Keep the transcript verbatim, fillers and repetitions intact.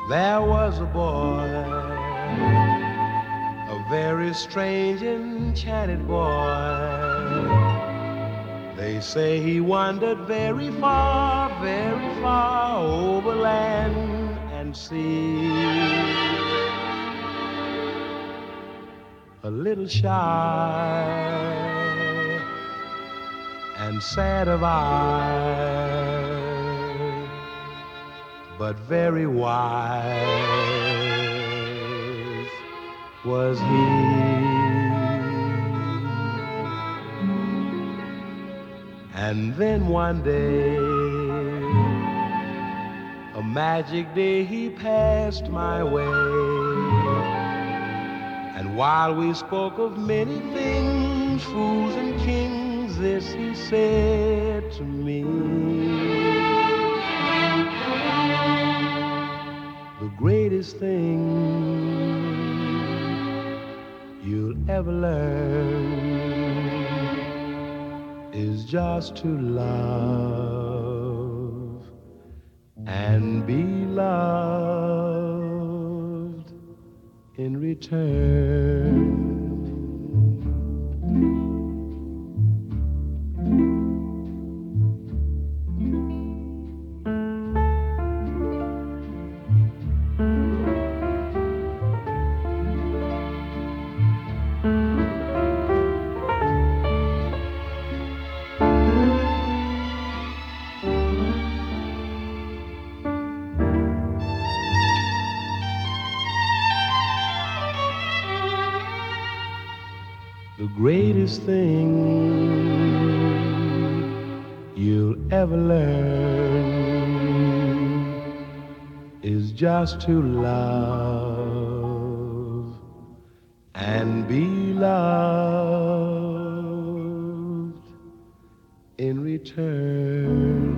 There was a boy, a very strange, enchanted boy. They say he wandered very far, very far over land and sea. A little shy and sad of eye, but very wise was he. And then one day, a magic day, he passed my way. And while we spoke of many things, fools and kings, this he said to me: the greatest thing you'll ever learn is just to love and be loved in return. The greatest thing you'll ever learn is just to love and be loved in return.